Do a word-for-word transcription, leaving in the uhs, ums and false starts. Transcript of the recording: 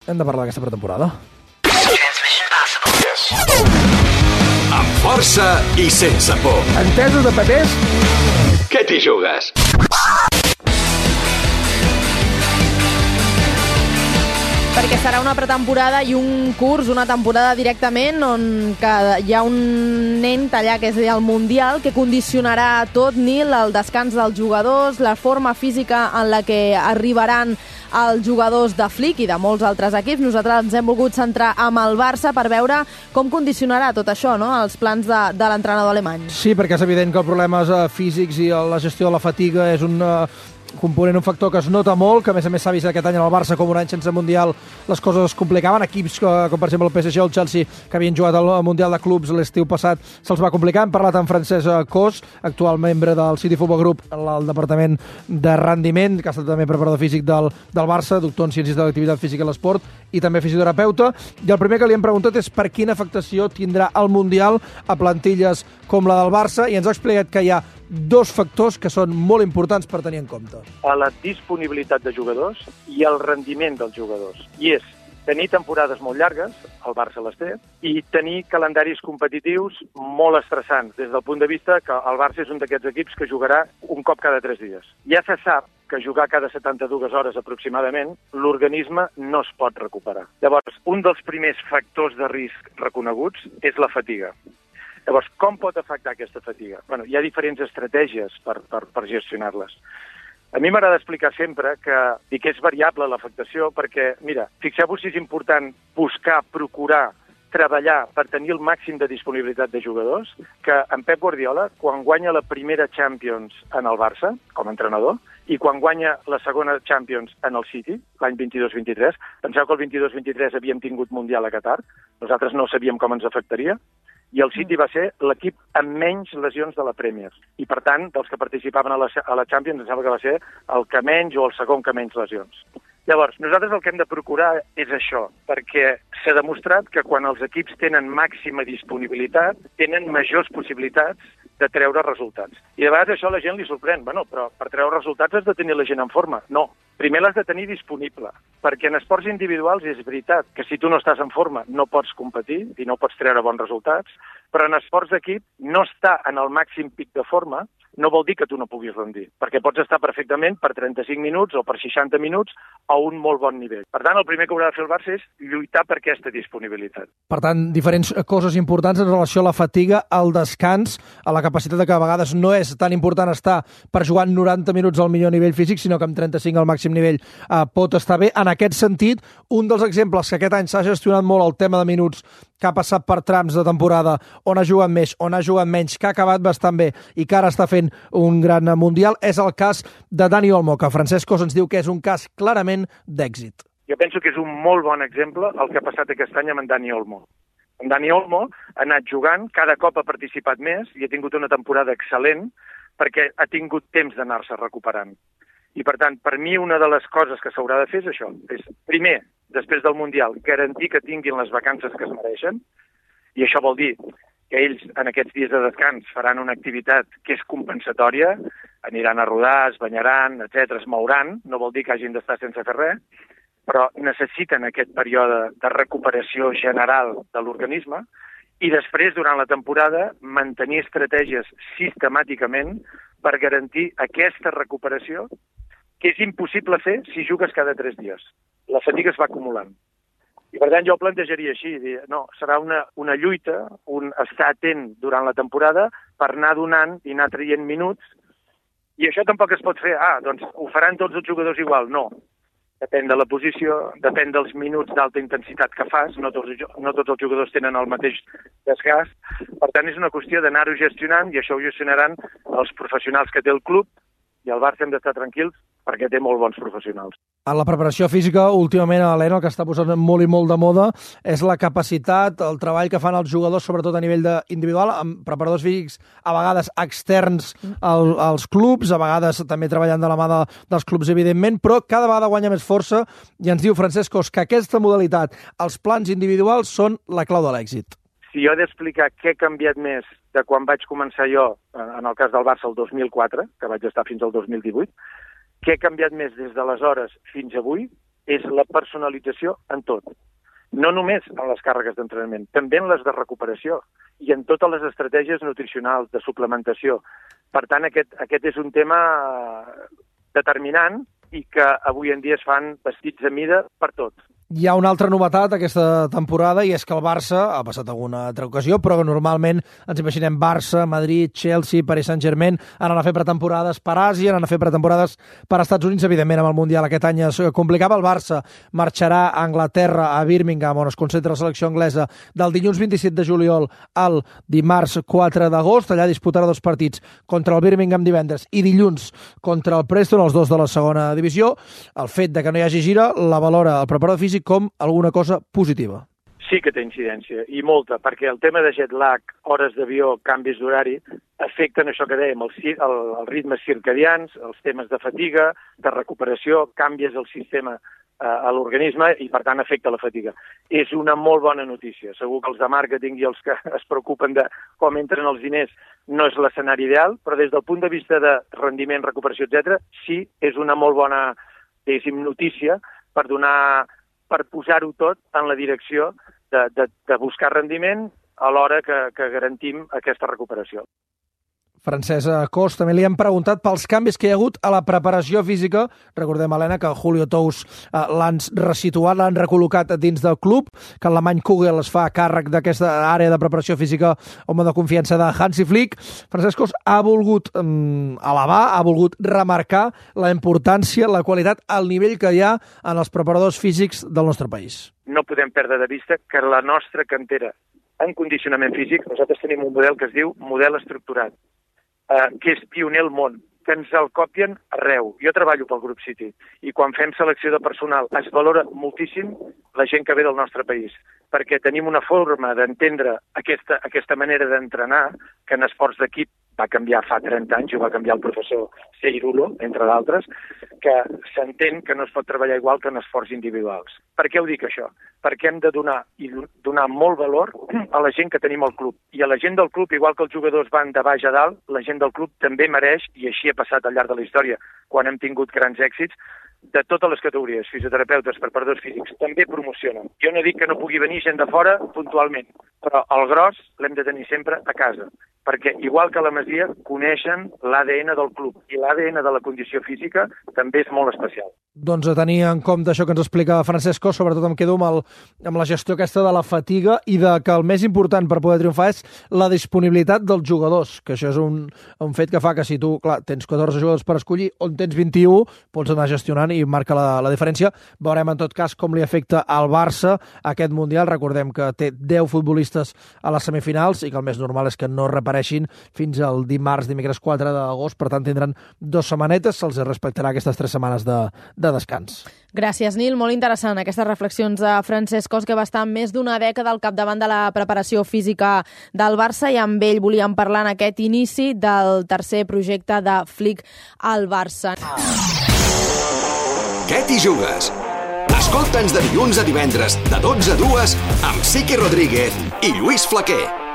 hem de parlar d'aquesta pretemporada. Amb força i sense por. Entesos de papers? Què t'hi jugues? Perquè serà una pretemporada i un curs, una temporada directament on hi ha un nen allà que és el Mundial que condicionarà tot, Nil, el descans dels jugadors, la forma física en la que arribaran els jugadors de Flick i de molts altres equips. Nosaltres ens hem volgut centrar amb el Barça per veure com condicionarà tot això, no?, els plans de, de l'entrenador alemany. Sí, perquè és evident que els problemes eh, físics i la gestió de la fatiga és un eh, component, un factor que es nota molt, que a més a més s'ha vist aquest any en el Barça com un any sense Mundial les coses es complicaven. Equips que, com per exemple el P S G o el Chelsea, que havien jugat al Mundial de Clubs l'estiu passat, se'ls va complicar. Hem parlat amb Francesc Cos, actual membre del City Football Group, al departament de rendiment, que ha estat també preparador físic del, del Barça, doctor en Ciències de l'Activitat Física i l'Esport i també fisioterapeuta. I el primer que li hem preguntat és per quina afectació tindrà el Mundial a plantilles com la del Barça, i ens ha explicat que hi ha dos factors que són molt importants per tenir en compte. A la disponibilitat de jugadors i el rendiment dels jugadors. I és tenir temporades molt llargues, el Barça les té, i tenir calendaris competitius molt estressants, des del punt de vista que el Barça és un d'aquests equips que jugarà un cop cada tres dies. Ja se sap que jugar cada setanta-dues hores aproximadament, l'organisme no es pot recuperar. Llavors, un dels primers factors de risc reconeguts és la fatiga. Llavors, com pot afectar aquesta fatiga? Bueno, hi ha diferents estratègies per, per, per gestionar-les. A mi m'agrada explicar sempre que, i que és variable l'afectació perquè, mira, fixeu-vos si és important buscar, procurar, treballar per tenir el màxim de disponibilitat de jugadors, que en Pep Guardiola, quan guanya la primera Champions en el Barça, com a entrenador, i quan guanya la segona Champions en el City, l'any vint-i-dos vint-i-tres, penseu que el vint-i-dos vint-i-tres havíem tingut Mundial a Qatar, nosaltres no sabíem com ens afectaria, i el City va ser l'equip amb menys lesions de la Premier. I, per tant, dels que participaven a la, a la Champions, em sembla que va ser el que menys o el segon que menys lesions. Llavors, nosaltres el que hem de procurar és això, perquè s'ha demostrat que quan els equips tenen màxima disponibilitat, tenen majors possibilitats de treure resultats. I de vegades això a la gent li sorprèn. Bueno, però per treure resultats has de tenir la gent en forma. No, primer l'has de tenir disponible, perquè en esports individuals és veritat que si tu no estàs en forma no pots competir i no pots treure bons resultats, però en esports d'equip no estar en el màxim pic de forma no vol dir que tu no puguis rendir, perquè pots estar perfectament per trenta-cinc minuts o per seixanta minuts a un molt bon nivell. Per tant, el primer que haurà de fer el Barça és lluitar per aquesta disponibilitat. Per tant, diferents coses importants en relació a la fatiga, al descans, a la capacitat de que a vegades no és tan important estar per jugar noranta minuts al millor nivell físic, sinó que amb trenta-cinc al màxim nivell eh, pot estar bé. En aquest sentit, un dels exemples que aquest any s'ha gestionat molt el tema de minuts, que ha passat per trams de temporada on ha jugat més, on ha jugat menys, que ha acabat bastant bé i que ara està fent un gran Mundial, és el cas de Dani Olmo, que Francesc Cos ens diu que és un cas clarament d'èxit. Jo penso que és un molt bon exemple el que ha passat aquest any amb en Dani Olmo. En Dani Olmo ha anat jugant, cada cop ha participat més i ha tingut una temporada excel·lent perquè ha tingut temps d'anar-se recuperant. I, per tant, per mi una de les coses que s'haurà de fer és això. És, primer, després del Mundial, garantir que tinguin les vacances que es mereixen, i això vol dir que ells en aquests dies de descans faran una activitat que és compensatòria, aniran a rodar, es banyaran, etcètera, es mouran, no vol dir que hagin d'estar sense fer res, però necessiten aquest període de recuperació general de l'organisme i després, durant la temporada, mantenir estratègies sistemàticament per garantir aquesta recuperació que és impossible fer si jugues cada tres dies. La fatiga es va acumulant. I per tant jo ho plantejaria així, dir, no, serà una, una lluita, un estar atent durant la temporada per anar donant i anar traient minuts, i això tampoc es pot fer, ah, doncs ho faran tots els jugadors igual, no. Depèn de la posició, depèn dels minuts d'alta intensitat que fas, no tots, no tots els jugadors tenen el mateix desgast, per tant és una qüestió d'anar-ho gestionant i això ho gestionaran els professionals que té el club, i al Barça hem d'estar tranquils perquè té molt bons professionals. En la preparació física, últimament, a l'Helena, el que està posant molt i molt de moda és la capacitat, el treball que fan els jugadors, sobretot a nivell individual, amb preparadors físics a vegades externs al, als clubs, a vegades també treballant de la mà de, dels clubs, evidentment, però cada vegada guanya més força i ens diu Francesc Cos que aquesta modalitat, els plans individuals, són la clau de l'èxit. Si jo he d'explicar què ha canviat més de quan vaig començar jo, en el cas del Barça, el dos mil quatre, que vaig estar fins al dos mil divuit, què ha canviat més des d'aleshores fins avui és la personalització en tot. No només en les càrregues d'entrenament, també en les de recuperació i en totes les estratègies nutricionals, de suplementació. Per tant, aquest, aquest és un tema determinant i que avui en dia es fan vestits a mida per tot. Hi ha una altra novetat aquesta temporada i és que el Barça, ha passat alguna altra ocasió, però normalment ens imaginem Barça, Madrid, Chelsea, Paris Saint-Germain, anant a fer pretemporades per Àsia, anant a fer pretemporades per Estats Units, evidentment amb el Mundial aquest any es complicava. El Barça marxarà a Anglaterra, a Birmingham, on es concentra la selecció anglesa, del dilluns vint-i-set de juliol al dimarts quatre d'agost. Allà disputarà dos partits, contra el Birmingham divendres i dilluns contra el Preston, els dos de la segona divisió. El fet de que no hi hagi gira la valora el preparador físic com alguna cosa positiva. Sí que té incidència, i molta, perquè el tema de jet lag, hores d'avió, canvis d'horari, afecten això que dèiem, el, el, els ritmes circadians, els temes de fatiga, de recuperació, canvies el sistema eh, a l'organisme i, per tant, afecta la fatiga. És una molt bona notícia. Segur que els de màrqueting i els que es preocupen de com entren els diners no és l'escenari ideal, però des del punt de vista de rendiment, recuperació, etcètera, sí, és una molt bona, diguéssim, notícia per donar per posar-ho tot en la direcció de, de, de buscar rendiment alhora que, que garantim aquesta recuperació. Francesc Cos, també li hem preguntat pels canvis que hi ha hagut a la preparació física. Recordem, Helena, que Julio Tous eh, l'han resituat, l'han recol·locat dins del club, que l'alemany Kugel es fa càrrec d'aquesta àrea de preparació física, home de confiança de Hansi Flick. Francesc Cos ha volgut eh, elevar, ha volgut remarcar la importància, la qualitat, el nivell que hi ha en els preparadors físics del nostre país. No podem perdre de vista que la nostra cantera en condicionament físic, nosaltres tenim un model que es diu model estructurat, Uh, que és pioner al món, que ens el copien arreu. Jo treballo pel Grup City i quan fem selecció de personal es valora moltíssim la gent que ve del nostre país, perquè tenim una forma d'entendre aquesta, aquesta manera d'entrenar que en esports d'equip va canviar fa trenta anys, ho va canviar el professor Seirulo, entre d'altres, que s'entén que no es pot treballar igual que en esports individuals. Per què ho dic això? Perquè hem de donar i donar molt valor a la gent que tenim al club. I a la gent del club, igual que els jugadors van de baix a dalt, la gent del club també mereix, i així ha passat al llarg de la història, quan hem tingut grans èxits, de totes les categories, fisioterapeutes, preparadors físics, també promocionen. Jo no dic que no pugui venir gent de fora puntualment, però el gros l'hem de tenir sempre a casa, perquè igual que a la Masia coneixen l'A D N del club i l'A D N de la condició física també és molt especial. Doncs a tenir en compte això que ens explica Francesc Cos, sobretot em quedo amb, el, amb la gestió aquesta de la fatiga i de que el més important per poder triomfar és la disponibilitat dels jugadors, que això és un, un fet que fa que si tu, clar, tens catorze jugadors per escollir, on tens vint-i-u, pots anar gestionant i marca la, la diferència. Veurem en tot cas com li afecta al Barça aquest Mundial. Recordem que té deu futbolistes a les semifinals i que el més normal és que no repareixin fins al dimarts, dimecres quatre d'agost, per tant tindran dues setmanetes, se'ls respectarà aquestes tres setmanes de, de descans. Gràcies, Nil. Molt interessant aquestes reflexions de Francesc Cos, que va estar més d'una dècada al capdavant de la preparació física del Barça i amb ell volíem parlar en aquest inici del tercer projecte de Flick al Barça. Què t'hi jugues? Escolta'ns de dilluns a divendres, de dotze a dues, amb Siqui Rodríguez i Lluís Flaquer.